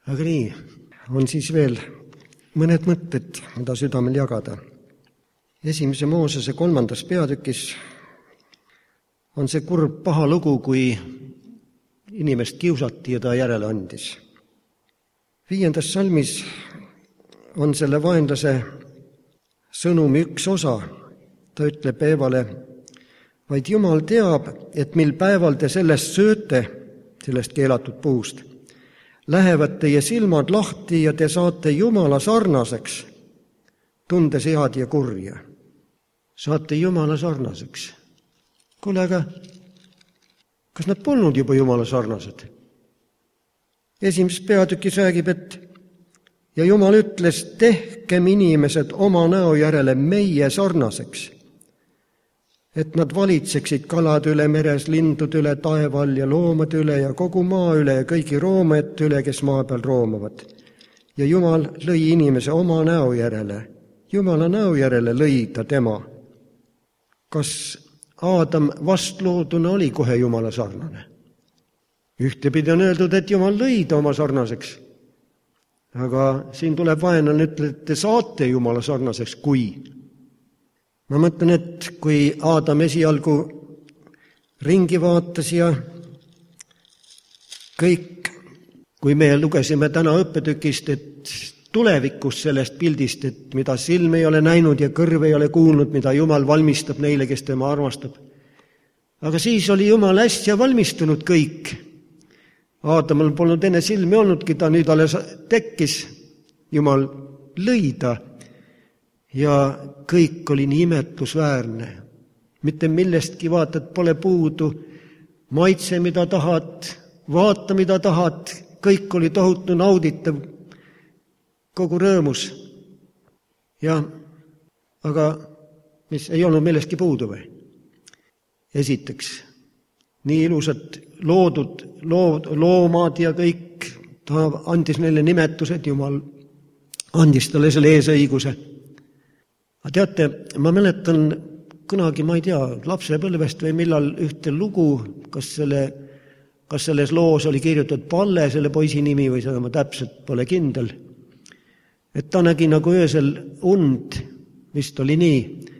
Aga nii, on siis veel mõned mõtted, mida südamel jagada. 1. Moosese 3. peatükis on see kurb paha lugu, kui inimest kiusati ja ta järele andis. 5. salmis on selle vaenlase sõnumi üks osa. Ta ütleb Eevale, vaid Jumal teab, et mil päeval te sellest sööte, sellest keelatud puust, lähevad teie silmad lahti ja te saate Jumala sarnaseks, tundes head ja kurja. Saate Jumala sarnaseks. Kuule, aga kas nad polnud juba Jumala sarnased? 1. peatükis räägib, et ja Jumal ütles, tehkem inimesed oma näo järele meie sarnaseks, et nad valitseksid kalade üle meres, lindude üle taeval ja loomade üle ja kogu maa üle ja kõigi roomete üle, kes maa peal roomavad. Ja Jumal lõi inimese oma näo järele. Jumala näo järele lõi ta tema. Kas Aadam vastlooduna oli kohe Jumala sarnane? Ühtepidi on öeldud, et Jumal lõi ta oma sarnaseks. Aga siin tuleb vaenlane ütleb, et te saate Jumala sarnaseks, kui. Ma mõtlen, et kui Aadam esialgu ringi vaatas ja kõik, kui me lugesime täna õppetükist, et tulevikus sellest pildist, et mida silm ei ole näinud ja kõrv ei ole kuulnud, mida Jumal valmistab neile, kes tema armastab. Aga siis oli Jumal hästi valmistunud kõik. Aadamal polnud enne silmi olnudki, ta nüüd alles tekkis, Jumal lõi ta. Ja kõik oli nii imetlusväärne. Mitte millestki vaatad pole puudu. Maitse, mida tahad, vaata, mida tahad. Kõik oli tohutu nauditav, kogu rõõmus. Ja, aga mis ei olnud millestki puudu või? Esiteks, nii ilusad loodud loomad ja kõik, ta andis neile nimetused, Jumal andis talle selle eesõiguse. Teate, ma mäletan kunagi, ma ei tea, lapsepõlvest või millal ühte lugu, kas selles loos oli kirjutatud Palle, selle poisi nimi, või seda ma täpselt pole kindel. Et ta nägi nagu öösel und, vist oli nii.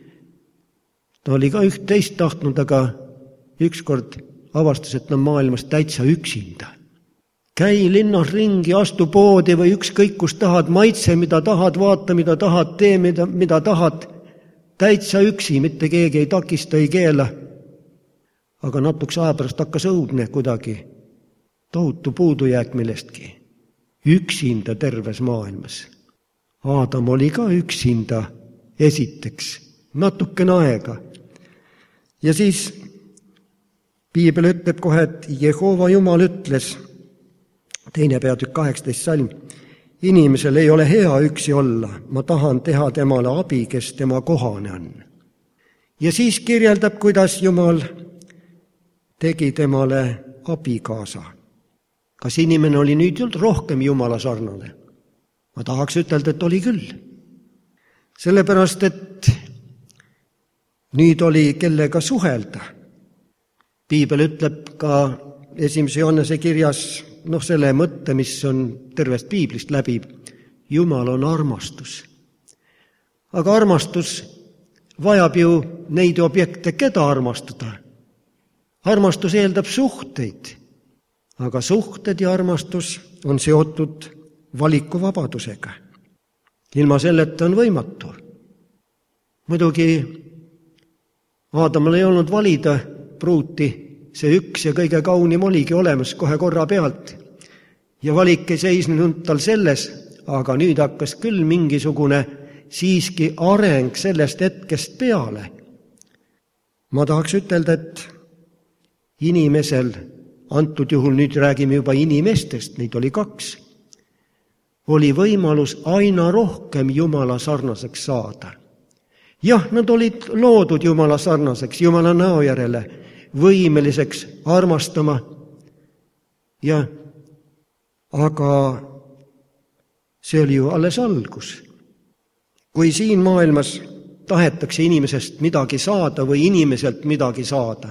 Ta oli ka üht-teist tahtnud, aga ükskord avastas, et ta on maailmas täitsa üksinda. Käi linnas ringi, astu poodi või ükskõik kus tahad, maitse, mida tahad, vaata, mida tahad, tee, mida tahad. Täitsa üksi, mitte keegi ei takista, ei keela. Aga natuks aja pärast hakkas õudne kuidagi. Tohutu puudujääk millestki. Üksinda terves maailmas. Aadam oli ka üksinda esiteks. Natukene aega. Ja siis Piibel ütleb kohe, et Jehova Jumal ütles, 2. peatükk 18 salm, inimesel ei ole hea üksi olla, ma tahan teha temale abi, kes tema kohane on. Ja siis kirjeldab, kuidas Jumal tegi temale abikaasa. Kas inimene oli nüüd rohkem Jumala sarnane? Ma tahaks ütelda, et oli küll. Sellepärast, et nüüd oli kellega suhelda. Piibel ütleb ka 1. Johannese kirjas, selle mõtte, mis on tervest Piiblist läbi, Jumal on armastus. Aga armastus vajab ju neid objekte, keda armastada. Armastus eeldab suhteid, aga suhted ja armastus on seotud valikuvabadusega. Ilma selleta on võimatu. Muidugi Aadamal ei olnud valida pruuti, see üks ja kõige kaunim oligi olemas kohe korra pealt. Ja valik ei seisnud tal selles, aga nüüd hakkas küll mingisugune siiski areng sellest hetkest peale. Ma tahaks ütelda, et inimesel, antud juhul nüüd räägime juba inimestest, neid oli 2, oli võimalus aina rohkem Jumala sarnaseks saada. Jah, nad olid loodud Jumala sarnaseks, Jumala näo järele, võimeliseks armastama. Aga see oli ju alles algus. Kui siin maailmas tahetakse inimesest midagi saada või inimeselt midagi saada,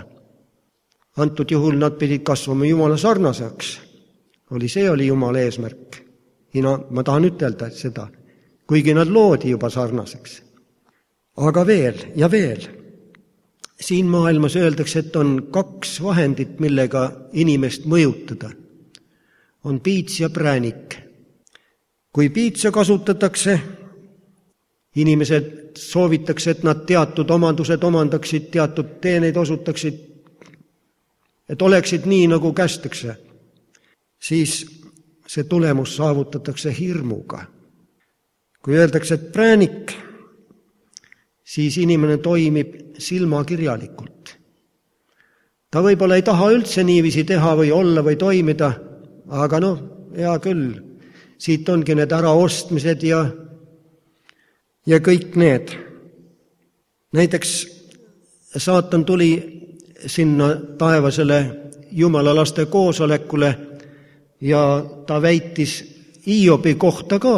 antud juhul nad pidid kasvama Jumala sarnaseks. See oli Jumala eesmärk. Ma tahan ütelda seda, kuigi nad loodi juba sarnaseks. Aga veel ja veel. Siin maailmas öeldakse, et on 2 vahendit, millega inimest mõjutada. On piits ja präänik. Kui piitsa kasutatakse, inimesed soovitakse, et nad teatud omandused omandaksid, teatud teeneid osutaksid, et oleksid nii, nagu kästakse, siis see tulemus saavutatakse hirmuga. Kui öeldakse, et präänik, siis inimene toimib silmakirjalikult. Ta võib-olla ei taha üldse niiviisi teha või olla või toimida, aga hea küll, siit ongi need äraostmised ja kõik need. Näiteks saatan tuli sinna taevasele jumalalaste koosolekule ja ta väitis Hiobi kohta ka,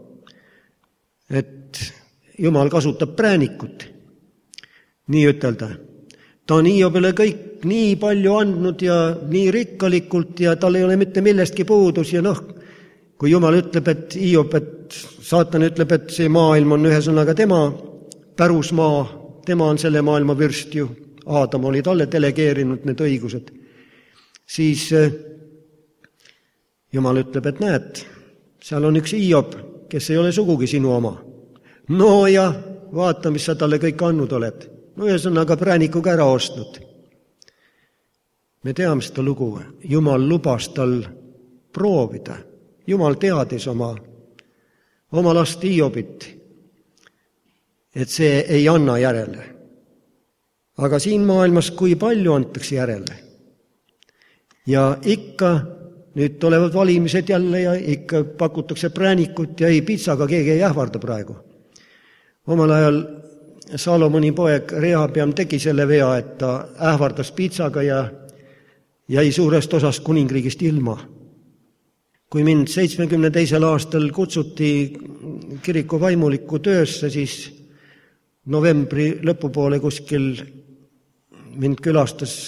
et Jumal kasutab präänikut, nii ütelda. Ta on Hiobile kõik nii palju andnud ja nii rikkalikult ja tal ei ole mitte millestki puudus ja kui Jumal ütleb, et Hiob, et saatan ütleb, et see maailm on ühesõnaga tema pärusmaa, tema on selle maailma vürst ju, Aadam oli talle delegeerinud need õigused, siis Jumal ütleb, et näed, seal on üks Hiob, kes ei ole sugugi sinu oma. No ja vaata, mis sa talle kõik andnud oled. Ühesõnaga präänikuga ära ostnud. Me teame seda lugu. Jumal lubas tal proovida. Jumal teadis oma last Hiobit, et see ei anna järele. Aga siin maailmas kui palju antakse järele. Ja ikka nüüd tulevad valimised jälle ja ikka pakutakse präänikut ja pitsaga keegi ei ähvarda praegu. Omal ajal Salomoni poeg Rehabeam tegi selle vea, et ta ähvardas pitsaga ja jäi suurest osast kuningriigist ilma. Kui mind 72. aastal kutsuti kiriku vaimuliku töösse, siis novembri lõpupoole kuskil mind külastas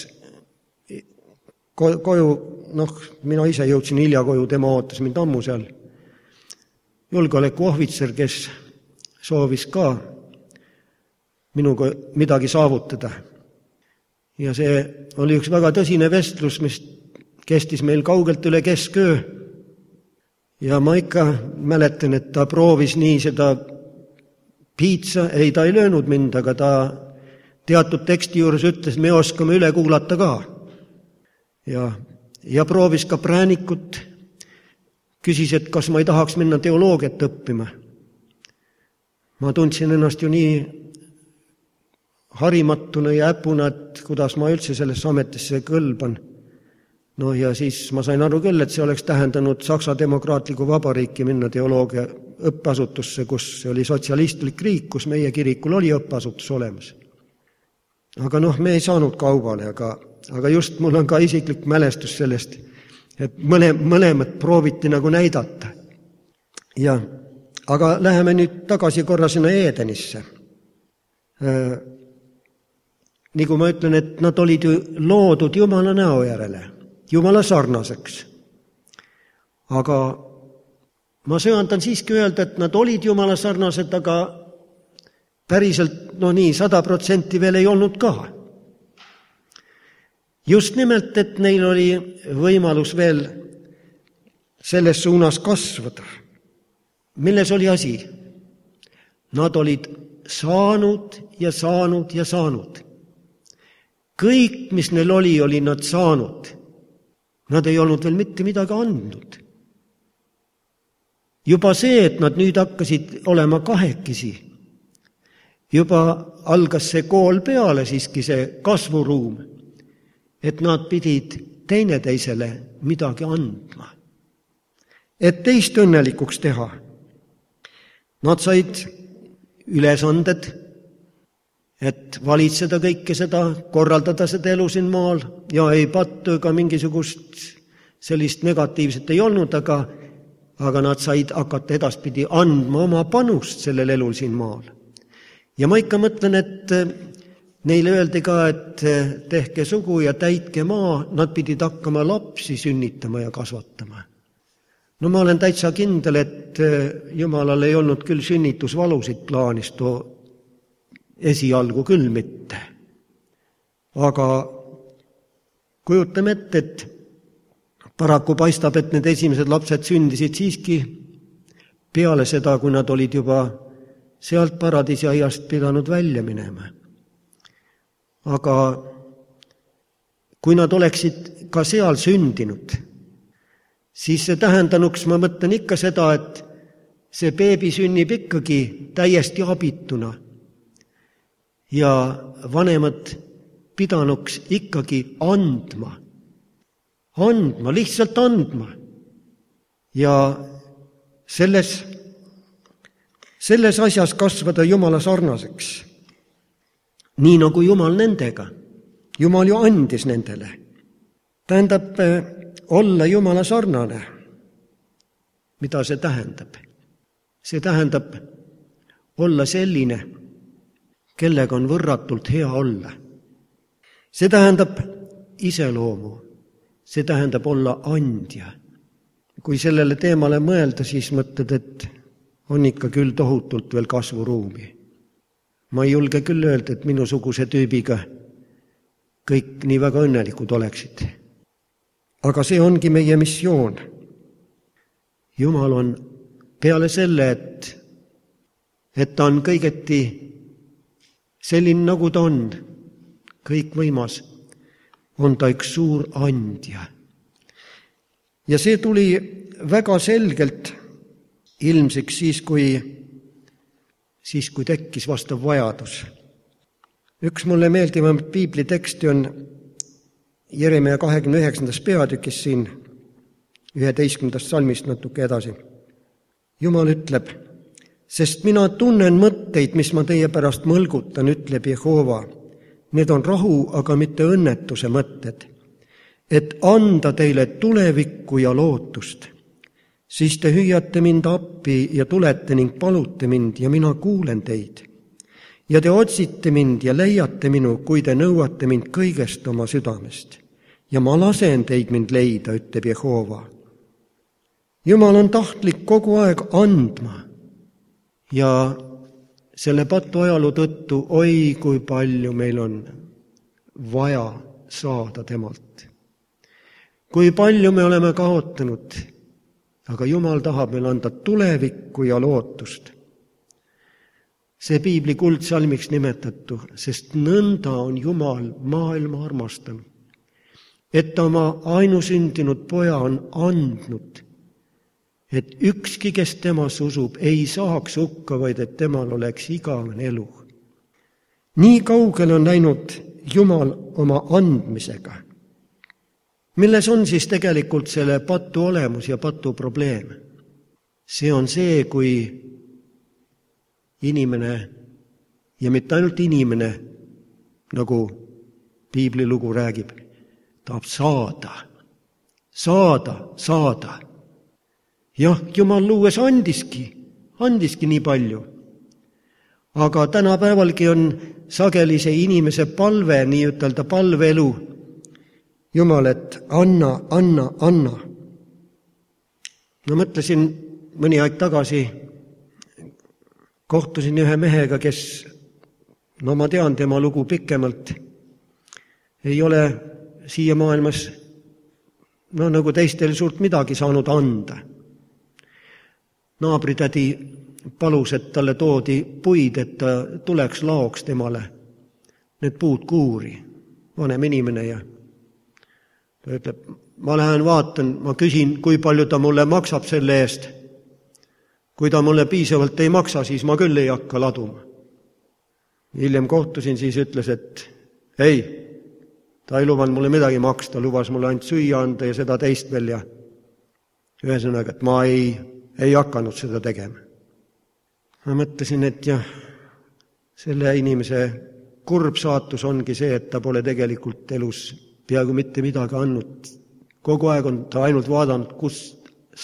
koju, mina ise jõudsin hilja koju, tema ootas mind ammu seal. Julgeolekuohvitser, kes soovis ka minuga midagi saavutada. Ja see oli üks väga tõsine vestlus, mis kestis meil kaugelt üle kesköö. Ja ma ikka mäletan, et ta proovis nii seda piitsa, ta ei löönud mind, aga ta teatud teksti juures ütles, me oskame üle kuulata ka. Ja proovis ka präänikut, küsis, et kas ma ei tahaks minna teoloogiat õppima. Ma tundsin ennast ju nii harimatuna ja äpuna, et kuidas ma üldse sellesse ametisse kõlban. Ja siis ma sain aru küll, et see oleks tähendanud Saksa Demokraatliku Vabariiki minna teoloogia õppeasutusse, kus oli sotsialistlik riik, kus meie kirikul oli õppeasutus olemas. Aga me ei saanud kaubale, aga just mul on ka isiklik mälestus sellest, et mõlemad prooviti nagu näidata. Aga läheme nüüd tagasi korra sinna Eedenisse. Nii kui ma ütlen, et nad olid ju loodud Jumala näo järele, Jumala sarnaseks. Aga ma söandan siiski öelda, et nad olid Jumala sarnased, aga päriselt 100% veel ei olnud ka. Just nimelt, et neil oli võimalus veel selles suunas kasvada. Milles oli asi? Nad olid saanud ja saanud ja saanud. Kõik, mis neil oli nad saanud. Nad ei olnud veel mitte midagi andnud. Juba see, et nad nüüd hakkasid olema kahekesi, juba algas see kool peale siiski see kasvuruum, et nad pidid teineteisele midagi andma. Et teist õnnelikuks teha. Nad said ülesanded, et valitseda kõike seda, korraldada seda elu siin maal ja ei pattu ega mingisugust sellist negatiivset ei olnud, aga nad said hakata edaspidi andma oma panust sellel elul siin maal. Ja ma ikka mõtlen, et neile öeldi ka, et tehke sugu ja täitke maa, nad pidid hakkama lapsi sünnitama ja kasvatama. No ma olen täitsa kindel, et Jumalal ei olnud küll sünnitusvalusid plaanis, too esialgu küll mitte. Aga kujutame ette, et paraku paistab, et need esimesed lapsed sündisid siiski peale seda, kui nad olid juba sealt paradiisiaiast pidanud välja minema. Aga kui nad oleksid ka seal sündinud, siis see tähendanuks, ma mõtlen ikka seda, et see beebi sünnib ikkagi täiesti abituna ja vanemad pidanuks ikkagi andma, lihtsalt andma. Ja selles asjas kasvada Jumala sarnaseks, nii nagu Jumal nendega. Jumal ju andis nendele. Tähendab, olla Jumala sarnane. Mida see tähendab? See tähendab olla selline, kellega on võrratult hea olla. See tähendab iseloomu. See tähendab olla andja. Kui sellele teemale mõelda, siis mõtled, et on ikka küll tohutult veel kasvuruumi. Ma ei julge küll öelda, et minusuguse tüübiga kõik nii väga õnnelikud oleksid. Aga see ongi meie missioon. Jumal on peale selle, et ta on kõigeti selline, nagu ta on, kõik võimas, on ta üks suur andja. Ja see tuli väga selgelt ilmsiks siis, kui tekkis vastav vajadus. Üks mulle meeldivam piibliteksti on Jeremia 29. peatükis siin 11. salmist natuke edasi. Jumal ütleb, sest mina tunnen mõtteid, mis ma teie pärast mõlgutan, ütleb Jehova. Need on rahu, aga mitte õnnetuse mõtted, et anda teile tulevikku ja lootust. Siis te hüüate mind appi ja tulete ning palute mind ja mina kuulen teid. Ja te otsite mind ja leiate minu, kui te nõuate mind kõigest oma südamest. Ja ma lasen teid mind leida, ütleb Jehova. Jumal on tahtlik kogu aeg andma. Ja selle patu ajaloo tõttu, oi kui palju meil on vaja saada temalt. Kui palju me oleme kaotanud, aga Jumal tahab meil anda tulevikku ja lootust. See piibli kuldsalmiks nimetatu, sest nõnda on Jumal maailma armastanud, et ta oma ainusündinud poja on andnud, et ükski, kes temas usub, ei saaks hukka, vaid et temal oleks igavene elu. Nii kaugel on läinud Jumal oma andmisega. Milles on siis tegelikult selle patu olemus ja patu probleem? See on see, kui inimene, ja mitte ainult inimene, nagu piiblilugu räägib, tahab saada. Jah, Jumal luues andiski nii palju. Aga tänapäevalgi on sageli see inimese palve, nii ütelda palveelu, Jumal, et anna. Ma mõtlesin mõni aeg tagasi, kohtusin ühe mehega, kes, ma tean tema lugu pikemalt, ei ole siia maailmas, nagu teistel suurt midagi saanud anda. Naabritädi palus, et talle toodi puid, et ta tuleks laoks temale need puud kuuri, vanem inimene, ja ta ütleb, ma lähen vaatan, ma küsin, kui palju ta mulle maksab selle eest. Kui ta mulle piisavalt ei maksa, siis ma küll ei hakka laduma. Hiljem kohtusin, siis ütles, et ei, ta ei lubanud mulle midagi maksta, lubas mulle ainult süüa anda ja seda teist veel, ja ühesõnaga, et ma ei hakanud seda tegema. Ma mõtlesin, et jah, selle inimese kurb saatus ongi see, et ta pole tegelikult elus peaaegu mitte midagi andnud. Kogu aeg on ta ainult vaadanud, kust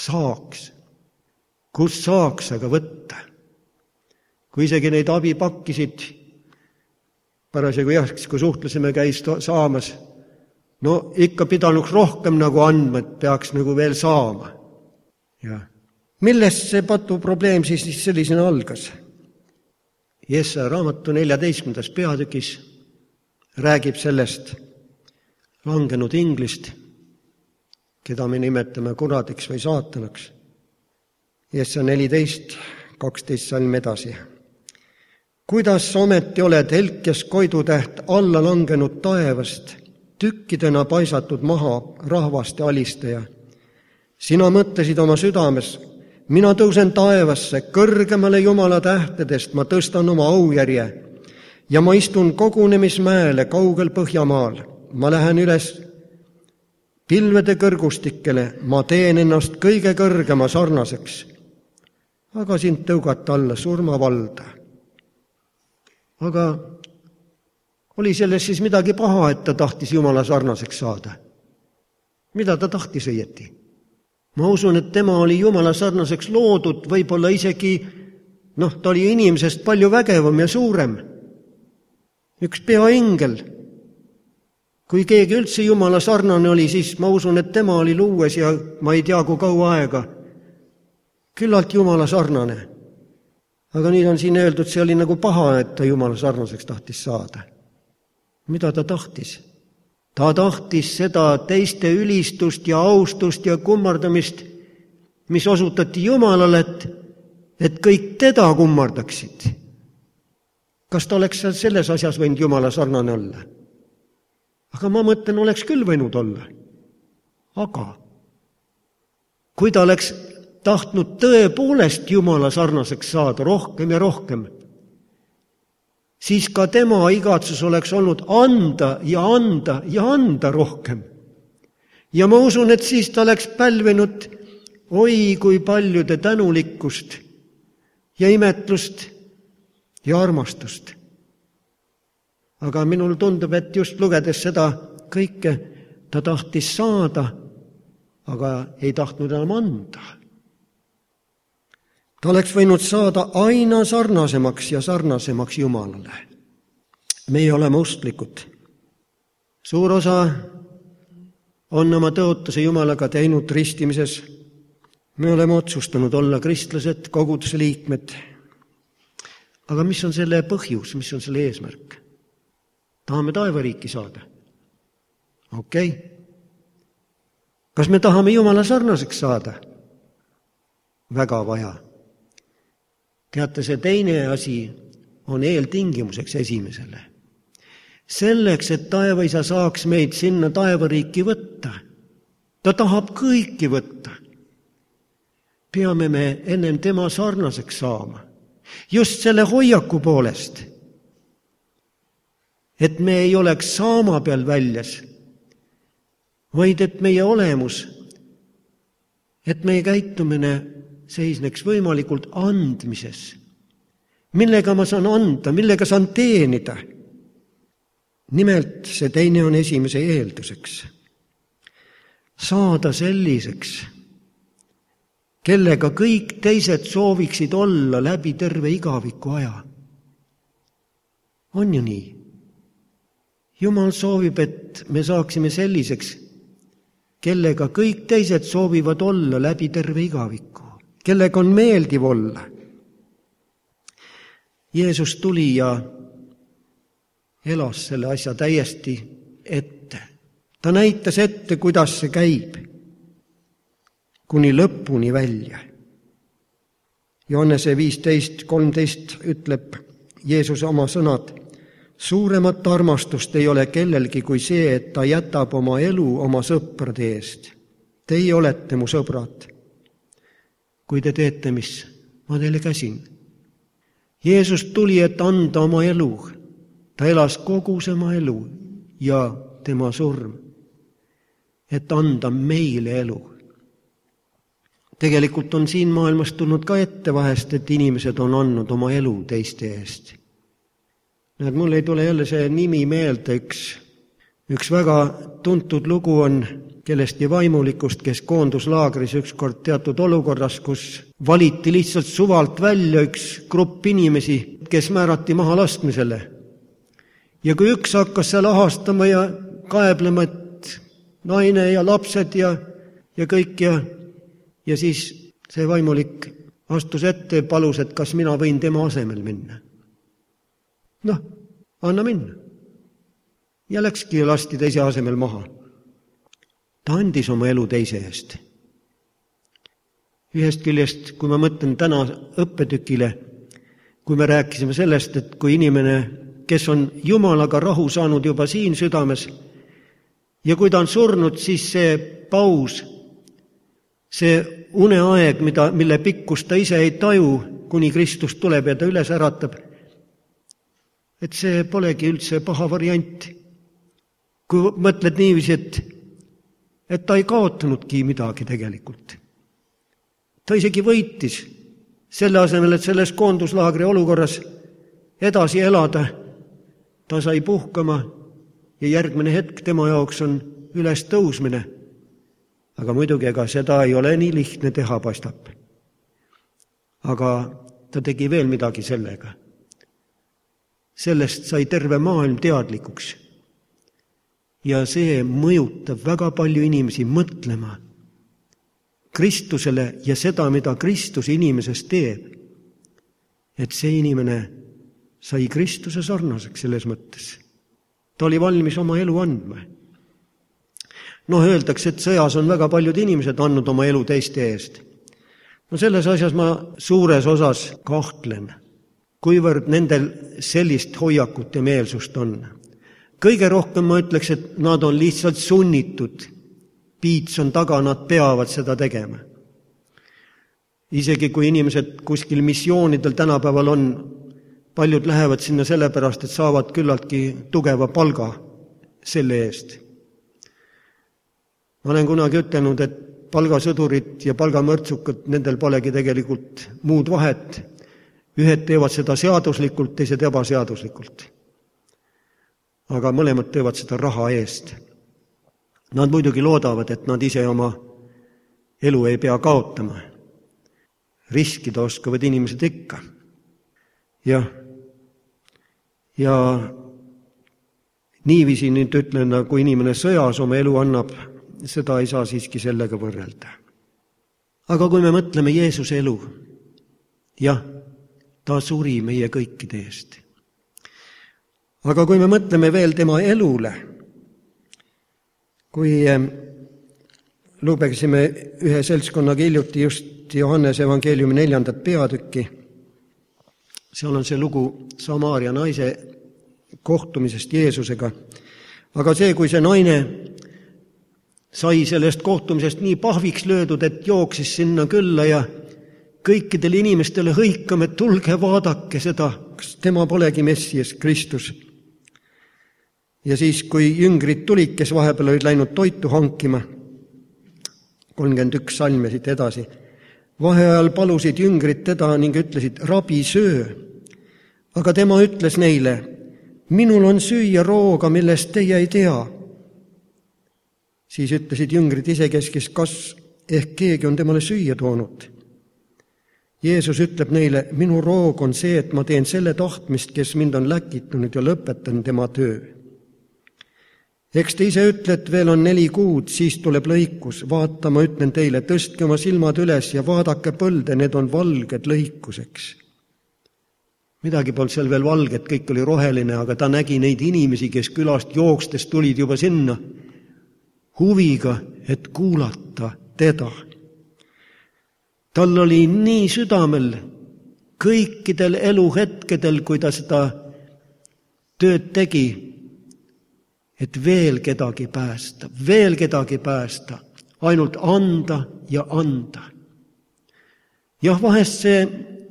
saaks aga võtta. Kui isegi neid abipakkisid, parasjagu kui suhtlesime, käis saamas, ikka pidanuks rohkem nagu andma, et peaks nagu veel saama. Ja millest see patuprobleem siis sellisena algas? Jesaja raamatu 14. peatükis räägib sellest langenud inglist, keda me nimetame kuradiks või saatanaks. Jesaja 14, 12 salm edasi. Kuidas ometi oled helkjas koidutäht alla langenud taevast, tükkidena paisatud maha rahvaste alistaja. Sina mõtlesid oma südames, mina tõusen taevasse, kõrgemale Jumala tähtedest, ma tõstan oma aujärje ja ma istun kogunemismäele kaugel Põhjamaal. Ma lähen üles pilvede kõrgustikele, ma teen ennast kõige kõrgema sarnaseks, aga sind tõugata alla surmavalda. Aga oli selles siis midagi paha, et ta tahtis Jumala sarnaseks saada? Mida ta tahtis õieti? Ma usun, et tema oli Jumala sarnaseks loodud, võib-olla isegi, ta oli inimesest palju vägevam ja suurem. Üks peaingel. Kui keegi üldse Jumala sarnane oli, siis ma usun, et tema oli luues ja ma ei tea, kui kaua aega. Küllalt Jumala sarnane. Aga nüüd on siin öeldud, see oli nagu paha, et ta Jumala sarnaseks tahtis saada. Mida ta tahtis? Ta tahtis seda teiste ülistust ja austust ja kummardamist, mis osutati Jumalale, et kõik teda kummardaksid. Kas ta oleks selles asjas võinud Jumala sarnane olla? Aga ma mõtlen, oleks küll võinud olla. Aga kui ta oleks tahtnud tõepoolest Jumala sarnaseks saada rohkem ja rohkem, siis ka tema igatsus oleks olnud anda ja anda ja anda rohkem. Ja ma usun, et siis ta oleks pälvinud oi kui paljude tänulikkust ja imetlust ja armastust. Aga minul tundub, et just lugedes seda kõike, ta tahtis saada, aga ei tahtnud enam anda. Ta oleks võinud saada aina sarnasemaks ja sarnasemaks Jumalale. Meie oleme usklikud. Suur osa on oma tõotuse Jumalaga teinud ristimises. Me oleme otsustanud olla kristlased, koguduse liikmed. Aga mis on selle põhjus, mis on selle eesmärk? Tahame taevariiki saada. Okei. Kas me tahame Jumala sarnaseks saada? Väga vaja. Teate, see teine asi on eeltingimuseks esimesele. Selleks, et taevaisa saaks meid sinna taevariiki võtta, ta tahab kõiki võtta, peame me ennem tema sarnaseks saama. Just selle hoiaku poolest, et me ei oleks saama peal väljas, vaid et meie olemus, et meie käitumine seisneks võimalikult andmises. Millega ma saan anda, millega saan teenida? Nimelt see teine on esimese eelduseks. Saada selliseks, kellega kõik teised sooviksid olla läbi terve igaviku aja. On ju nii? Jumal soovib, et me saaksime selliseks, kellega kõik teised soovivad olla läbi terve igaviku. Kellega on meeldiv olla. Jeesus tuli ja elas selle asja täiesti ette. Ta näitas ette, kuidas see käib, kuni lõpuni välja. Johannese 15:13 ütleb Jeesus oma sõnad, suuremat armastust ei ole kellelgi kui see, et ta jätab oma elu oma sõprade eest. Teie olete mu sõbrad. Kui te teete, mis ma teile käsin. Jeesus tuli, et anda oma elu. Ta elas kogu oma elu ja tema surm, et anda meile elu. Tegelikult on siin maailmas tulnud ka ette vahest, et inimesed on andnud oma elu teiste eest. Näed, mul ei tule jälle see nimi meelde, üks väga tuntud lugu on kellestki vaimulikust, kes koondus laagris ükskord teatud olukorras, kus valiti lihtsalt suvalt välja üks grupp inimesi, kes määrati maha laskmisele. Ja kui üks hakkas seal ahastama ja kaeblema, et naine ja lapsed ja kõik ja siis See vaimulik astus ette ja palus, et kas mina võin tema asemel minna. Noh, anna minna. Ja läkski ja lasti teise asemel maha. Ta andis oma elu teise eest. Ühest küljest, kui ma mõtlen täna õppetükile, kui me rääkisime sellest, et kui inimene, kes on Jumalaga rahu saanud juba siin südames ja kui ta on surnud, siis see paus, see uneaeg, mille pikkus ta ise ei taju, kuni Kristus tuleb ja ta üles äratab, et see polegi üldse paha variant. Kui mõtled niiviisi, et ta ei kaotanudki midagi tegelikult. Ta isegi võitis selle asemel, et selles koonduslaagri olukorras edasi elada. Ta sai puhkama ja järgmine hetk tema jaoks on üles tõusmine. Aga muidugi, ega seda ei ole nii lihtne teha, paistab. Aga ta tegi veel midagi sellega. Sellest sai terve maailm teadlikuks. Ja see mõjutab väga palju inimesi mõtlema Kristusele ja seda, mida Kristus inimesest teeb. Et see inimene sai Kristuse sarnaseks selles mõttes. Ta oli valmis oma elu andma. Öeldakse, et sõjas on väga paljud inimesed andnud oma elu teiste eest. Selles asjas ma suures osas kahtlen, kuivõrd nendel sellist hoiakut ja meelsust on. Kõige rohkem ma ütleks, et nad on lihtsalt sunnitud. Piits on taga, nad peavad seda tegema. Isegi kui inimesed kuskil missioonidel tänapäeval on, paljud lähevad sinna sellepärast, et saavad küllaltki tugeva palga selle eest. Ma olen kunagi ütelnud, et palgasõdurid ja palgamõrtsukad, nendel polegi tegelikult muud vahet. Ühed teevad seda seaduslikult, teised ebaseaduslikult. Aga mõlemad teevad seda raha eest. Nad muidugi loodavad, et nad ise oma elu ei pea kaotama. Riskida oskavad inimesed ikka. Ja niiviisi nüüd ütlen, kui inimene sõjas oma elu annab, seda ei saa siiski sellega võrrelda. Aga kui me mõtleme Jeesuse elu, jah, ta suri meie kõikide eest. Aga kui me mõtleme veel tema elule, kui lugesime ühe seltskonnaga hiljuti just Johannese evangeeliumi 4. peatükki, seal on see lugu Samaaria naise kohtumisest Jeesusega. Aga see, kui see naine sai sellest kohtumisest nii pahviks löödud, et jooksis sinna külla ja kõikidele inimestele hõikame, et tulge vaadake seda, kas tema polegi Messias, Kristus. Ja siis, kui jüngrid tulid, kes vahepeal olid läinud toitu hankima, 31 salme siit edasi, vaheajal palusid jüngrid teda ning ütlesid, rabi, söö. Aga tema ütles neile, minul on süüa rooga, millest teie ei tea. Siis ütlesid jüngrid isekeskis, kas ehk keegi on temale süüa toonud. Jeesus ütleb neile, minu roog on see, et ma teen selle tahtmist, kes mind on läkitunud ja lõpetan tema töö. Eks te ise ütled, veel on 4 kuud, siis tuleb lõikus. Vaata, ma ütlen teile, tõstke oma silmad üles ja vaadake põlde, need on valged lõikuseks. Midagi polnud seal veel valget, kõik oli roheline, aga ta nägi neid inimesi, kes külast jookstes tulid juba sinna huviga, et kuulata teda. Tal oli nii südamel kõikidel eluhetkedel, kui ta seda tööd tegi, et veel kedagi päästa, ainult anda ja anda. Jah, vahest see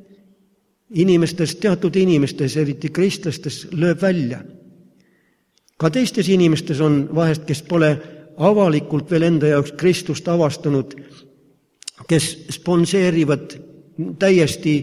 teatud inimestes, eriti kristlastes, lööb välja. Ka teistes inimestes on vahest, kes pole avalikult veel enda jaoks Kristust avastanud, kes sponseerivad, täiesti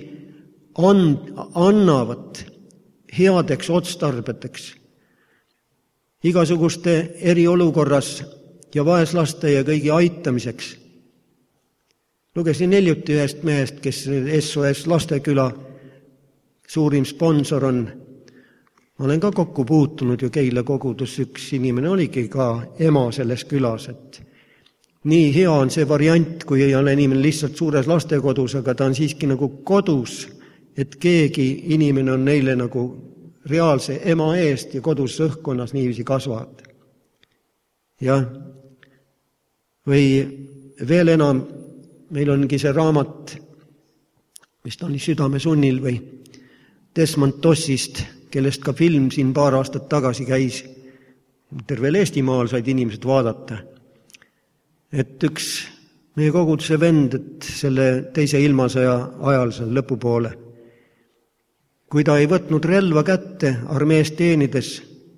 annavad headeks otstarbeteks, igasuguste eriolukorras ja vaeslaste ja kõigi aitamiseks. Lugesin hiljuti ühest mehest, kes SOS Lasteküla suurim sponsor on. Ma olen ka kokku puutunud ju Keila kogudus, üks inimene oligi ka ema selles külas, et nii hea on see variant, kui ei ole inimene lihtsalt suures lastekodus, aga ta on siiski nagu kodus, et keegi inimene on neile nagu reaalse ema eest ja kodus õhkkonnas niiviisi kasvavad. Jah, või veel enam, meil ongi see raamat, mis ta oli Südamesunnil või Desmond Dossist, kellest ka film siin paar aastat tagasi käis. Tervel Eestimaal said inimesed vaadata. Et üks meie koguduse vend, et selle teise ilmasõja ajal seal lõpupoole, kui ta ei võtnud relva kätte armees teenides,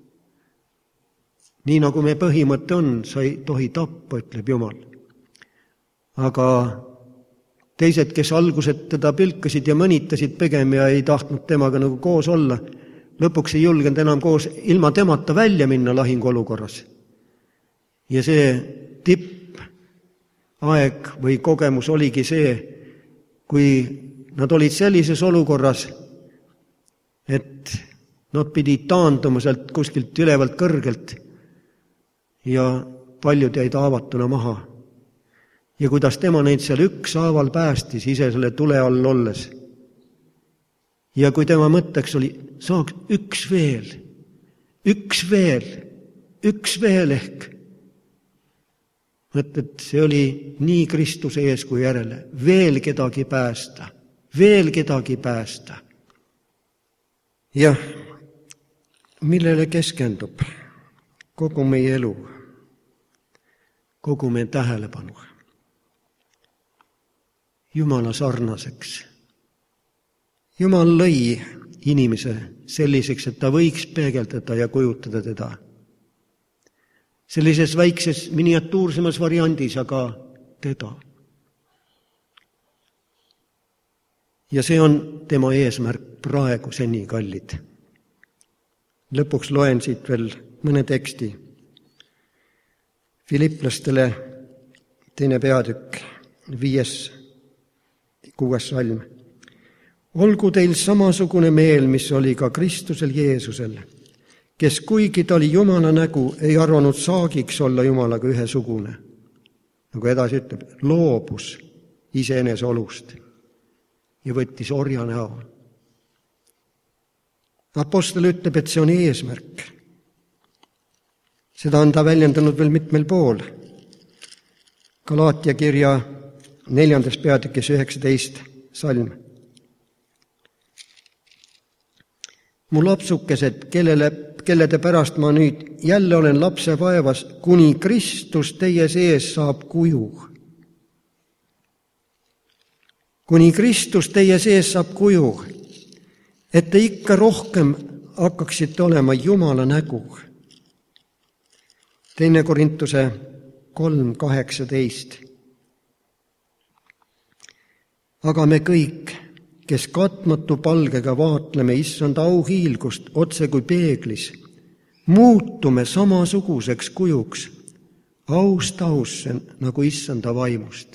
nii nagu meie põhimõte on, sa ei tohi tappa, ütleb Jumal. Aga teised, kes algused teda pilkasid ja mõnitasid pigem ja ei tahtnud temaga nagu koos olla, lõpuks ei julgenud enam koos ilma temata välja minna lahinguolukorras. Ja see tippaeg või kogemus oligi see, kui nad olid sellises olukorras, et nad pidid taanduma sealt kuskilt ülevalt kõrgelt ja paljud jäid haavatuna maha. Ja kuidas tema neid seal ükshaaval päästis ise selle tule all olles. Ja kui tema mõtteks oli, saaks üks veel ehk. Et see oli nii Kristuse ees kui järele. Veel kedagi päästa. Jah, millele keskendub kogu meie elu, kogu meie tähelepanu? Jumala sarnaseks. Jumal lõi inimese selliseks, et ta võiks peegeldada ja kujutada teda. Sellises väikses miniatuursemas variandis, aga teda. Ja see on tema eesmärk praegu seni, kallid. Lõpuks loen siit veel mõne teksti. Filiplastele 2. peatükk, 5.6. salm. Olgu teil samasugune meel, mis oli ka Kristusel Jeesusel, kes kuigi ta oli Jumala nägu, ei arvanud saagiks olla Jumalaga ühesugune. Nagu edasi ütleb, loobus iseenese olust ja võttis orja näo. Apostel ütleb, et see on eesmärk. Seda on ta väljendanud veel mitmel pool. Galaatia kirja 4. peatükis 19. salm. Mu lapsukesed, kellede pärast ma nüüd jälle olen lapse vaevas, kuni Kristus teie sees saab kuju. Kuni Kristus teie sees saab kuju, et te ikka rohkem hakkaksite olema Jumala nägu. 2. Korintuse 3.18. Aga me kõik, kes katmatu palgega vaatleme issand auhiilgust otse kui peeglis, muutume samasuguseks kujuks, aust ausse nagu issanda vaimust.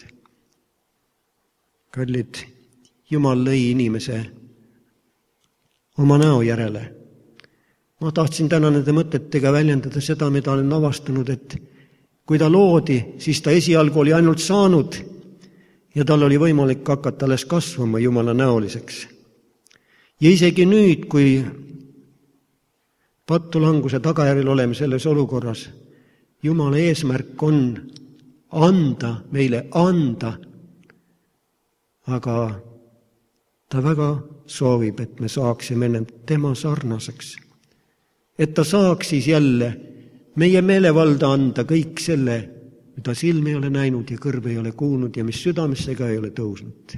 Kallid, Jumal lõi inimese oma näo järele. Ma tahtsin täna nende mõtetega väljendada seda, mida olen avastanud, et kui ta loodi, siis ta esialgu oli ainult saanud ja tal oli võimalik hakata alles kasvama Jumala näoliseks. Ja isegi nüüd, kui patulanguse tagajärjel oleme selles olukorras, Jumala eesmärk on meile anda, aga ta väga soovib, et me saaksime tema sarnaseks. Et ta saaks siis jälle meie meelevalda anda kõik selle, mida silm ei ole näinud ja kõrv ei ole kuulnud ja mis südamesse ka ei ole tõusnud.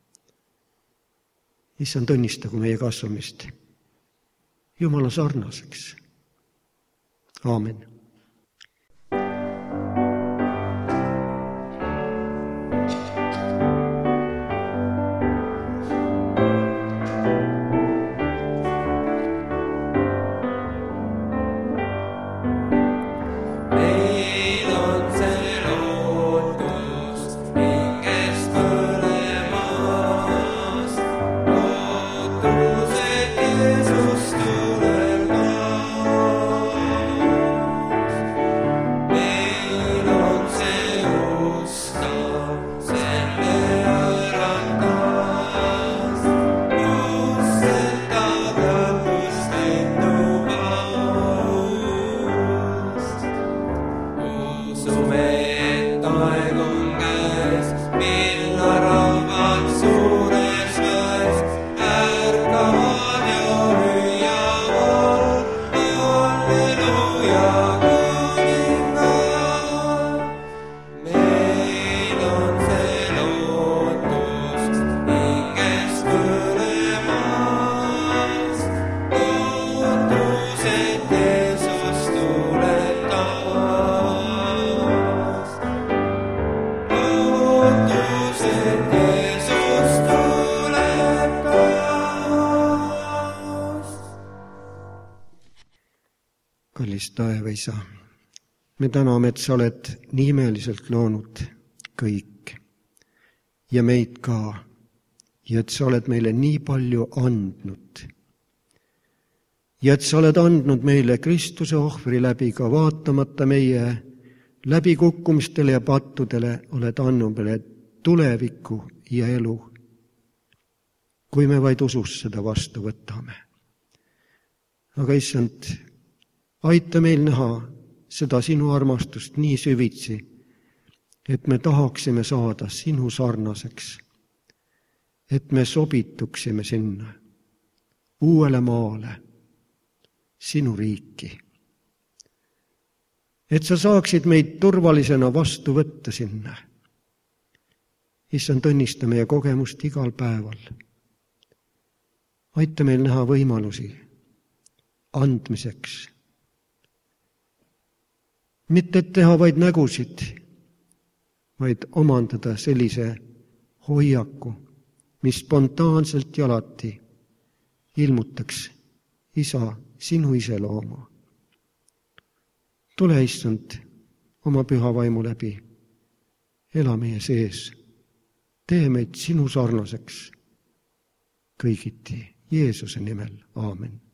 Issand, õnnistagu meie kasvamist Jumala sarnaseks. Aamen. kallis taevaisa, me täname, et sa oled nii imeliselt loonud kõik ja meid ka ja et sa oled meile nii palju andnud. Ja et sa oled andnud meile Kristuse ohvri läbi ka vaatamata meie läbikukkumistele ja pattudele, oled andnud meile tulevikku ja elu, kui me vaid usus seda vastu võtame. Aga issand, aita meil näha seda sinu armastust nii süvitsi, et me tahaksime saada sinu sarnaseks, et me sobituksime sinna uuele maale, sinu riiki. Et sa saaksid meid turvalisena vastu võtta sinna. Issand, õnnista meie kogemust igal päeval. Aita meil näha võimalusi andmiseks. Mitte et teha vaid nägusid, vaid omandada sellise hoiaku, mis spontaanselt ja alati ilmutaks Isa, sinu iseloomu. Tule, issand, oma püha vaimu läbi. Ela meie sees. Tee meid sinu sarnaseks kõigiti Jeesuse nimel. Aamen.